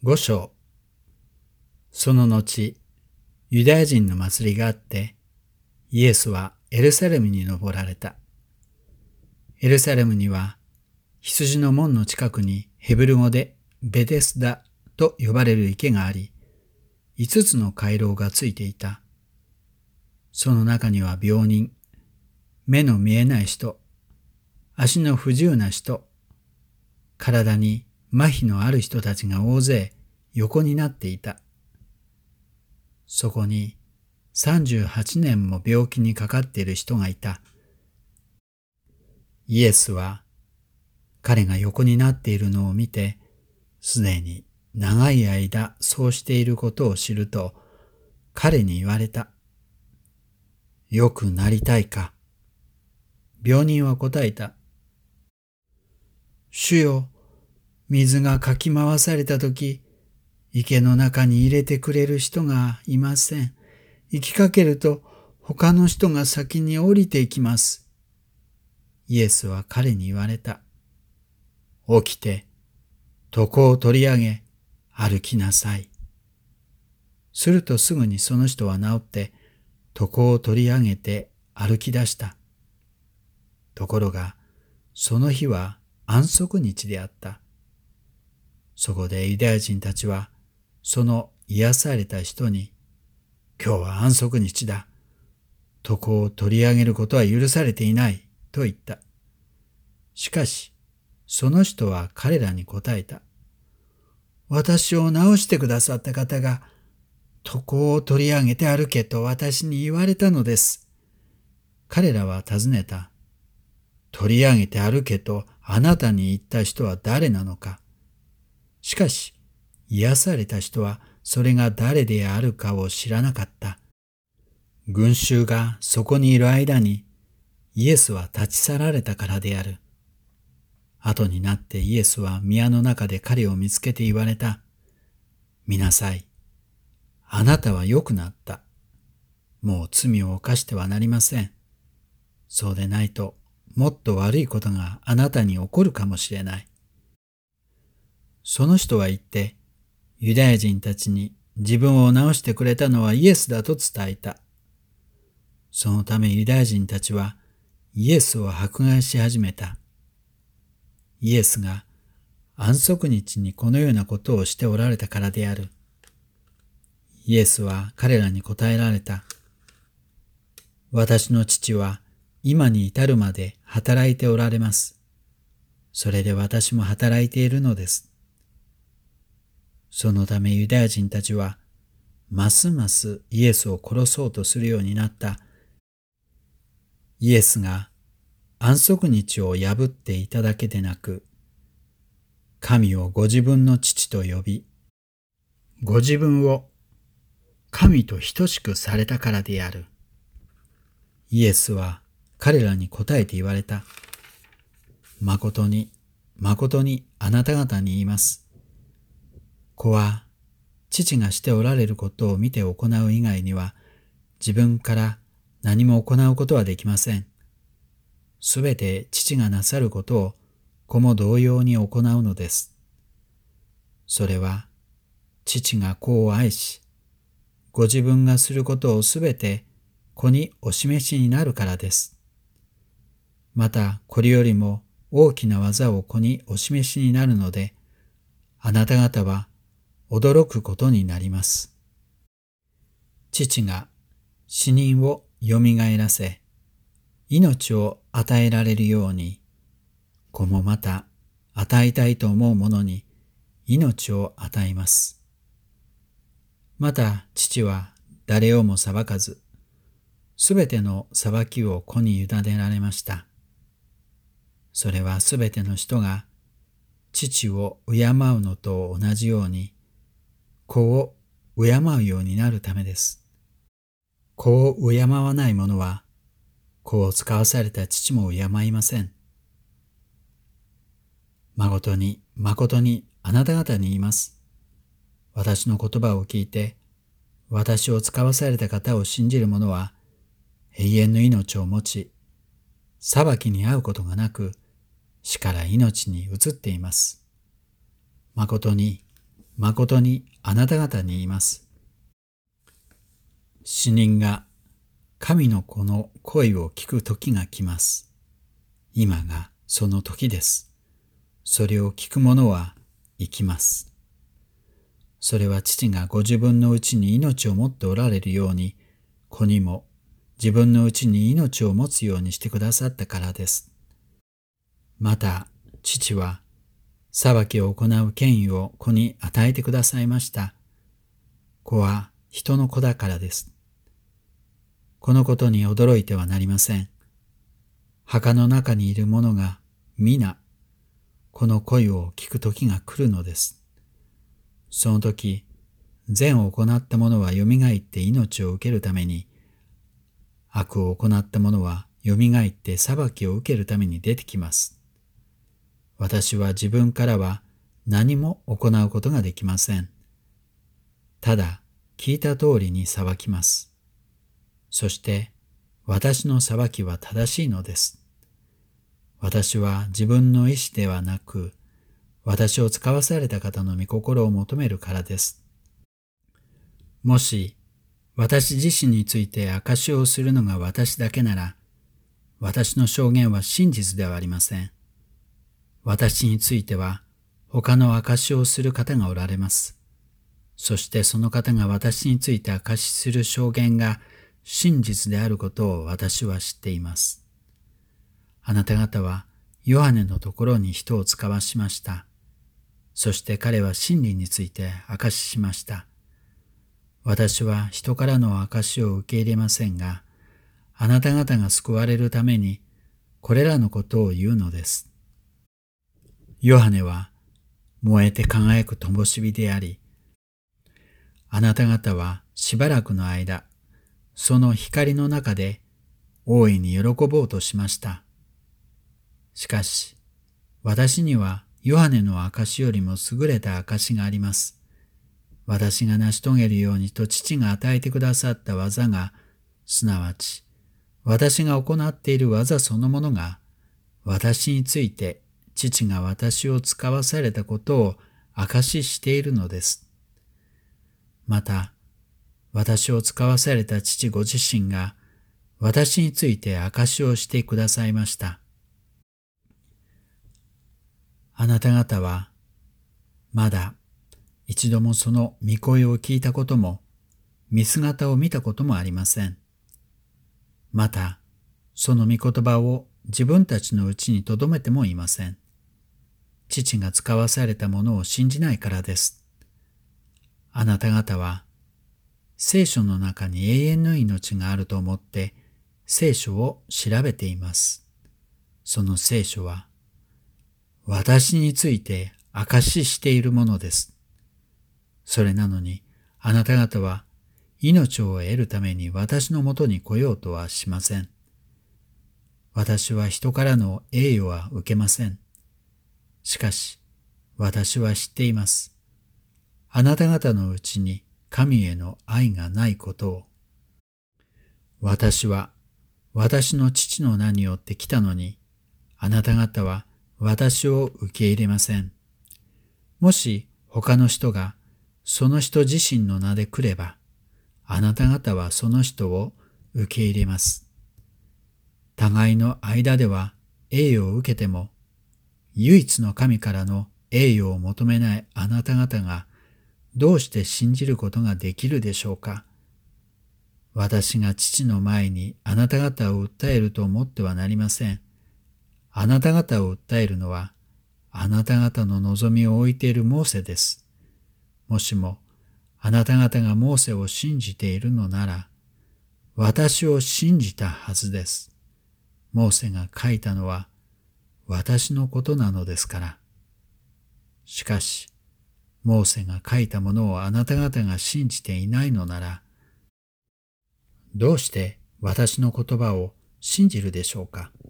五章。その後、ユダヤ人の祭りがあって、イエスはエルサレムに登られた。エルサレムには、羊の門の近くにヘブル語でベテスダと呼ばれる池があり、5つの回廊がついていた。その中には病人、目の見えない人、足の不自由な人、体に麻痺のある人たちが大勢横になっていた。そこに38年も病気にかかっている人がいた。イエスは彼が横になっているのを見て、すでに長い間そうしていることを知ると、彼に言われた。よくなりたいか。病人は答えた。主よ、水がかき回されたとき、池の中に入れてくれる人がいません。行きかけると他の人が先に降りていきます。イエスは彼に言われた。起きて、床を取り上げ、歩きなさい。するとすぐにその人は治って、床を取り上げて歩き出した。ところが、その日は安息日であった。そこでユダヤ人たちは、その癒された人に、今日は安息日だ。床を取り上げることは許されていない、と言った。しかし、その人は彼らに答えた。私を治してくださった方が、床を取り上げて歩けと私に言われたのです。彼らは尋ねた。取り上げて歩けとあなたに言った人は誰なのか。しかし、癒された人はそれが誰であるかを知らなかった。群衆がそこにいる間に、イエスは立ち去られたからである。後になってイエスは宮の中で彼を見つけて言われた。見なさい。あなたは良くなった。もう罪を犯してはなりません。そうでないと、もっと悪いことがあなたに起こるかもしれない。その人は言って、ユダヤ人たちに自分を治してくれたのはイエスだと伝えた。そのためユダヤ人たちはイエスを迫害し始めた。イエスが安息日にこのようなことをしておられたからである。イエスは彼らに答えられた。私の父は今に至るまで働いておられます。それで私も働いているのです。そのためユダヤ人たちは、ますますイエスを殺そうとするようになった。イエスが安息日を破っていただけでなく、神をご自分の父と呼び、ご自分を神と等しくされたからである。イエスは彼らに答えて言われた。誠に、誠にあなた方に言います。子は父がしておられることを見て行う以外には自分から何も行うことはできません。すべて父がなさることを子も同様に行うのです。それは父が子を愛し、ご自分がすることをすべて子にお示しになるからです。またこれよりも大きな技を子にお示しになるので、あなた方は驚くことになります。父が死人をよみがえらせ、命を与えられるように、子もまた与えたいと思う者に命を与えます。また父は誰をも裁かず、すべての裁きを子に委ねられました。それはすべての人が父を敬うのと同じように、子を敬うようになるためです。子を敬わない者は、子を使わされた父も敬いません。誠に、誠にあなた方に言います。私の言葉を聞いて、私を使わされた方を信じる者は、永遠の命を持ち、裁きに遭うことがなく、死から命に移っています。誠に、 誠にあなた方に言います。死人が神の子の声を聞く時が来ます。今がその時です。それを聞く者は生きます。それは父がご自分のうちに命を持っておられるように、子にも自分のうちに命を持つようにしてくださったからです。また、父は裁きを行う権威を子に与えてくださいました。子は人の子だからです。このことに驚いてはなりません。墓の中にいる者が皆、この声を聞く時が来るのです。その時、善を行った者はよみがえって命を受けるために、悪を行った者はよみがえって裁きを受けるために出てきます。私は自分からは何も行うことができません。ただ聞いた通りに裁きます。そして私の裁きは正しいのです。私は自分の意志ではなく、私を使わされた方の御心を求めるからです。もし私自身について証しをするのが私だけなら、私の証言は真実ではありません。私については他の証しをする方がおられます。そしてその方が私について証しする証言が真実であることを私は知っています。あなた方はヨハネのところに人を使わしました。そして彼は真理について証ししました。私は人からの証しを受け入れませんが、あなた方が救われるためにこれらのことを言うのです。ヨハネは燃えて輝く灯火であり、あなた方はしばらくの間、その光の中で大いに喜ぼうとしました。しかし、私にはヨハネの証よりも優れた証があります。私が成し遂げるようにと父が与えてくださった技が、すなわち、私が行っている技そのものが、私について父が私を使わされたことを証ししているのです。また、私を使わされた父ご自身が、私について証しをしてくださいました。あなた方は、まだ一度もその御声を聞いたことも、見姿を見たこともありません。また、その御言葉を自分たちのうちに留めてもいません。父が使わされたものを信じないからです。あなた方は、聖書の中に永遠の命があると思って聖書を調べています。その聖書は、私について証ししているものです。それなのに、あなた方は命を得るために私のもとに来ようとはしません。私は人からの栄誉は受けません。しかし、私は知っています。あなた方のうちに神への愛がないことを。私は私の父の名によって来たのに、あなた方は私を受け入れません。もし他の人がその人自身の名で来れば、あなた方はその人を受け入れます。互いの間では栄誉を受けても、唯一の神からの栄誉を求めないあなた方がどうして信じることができるでしょうか。私が父の前にあなた方を訴えると思ってはなりません。あなた方を訴えるのは、あなた方の望みを置いているモーセです。もしも、あなた方がモーセを信じているのなら、私を信じたはずです。モーセが書いたのは、私のことなのですから。しかし、モーセが書いたものをあなた方が信じていないのなら、どうして私の言葉を信じるでしょうか。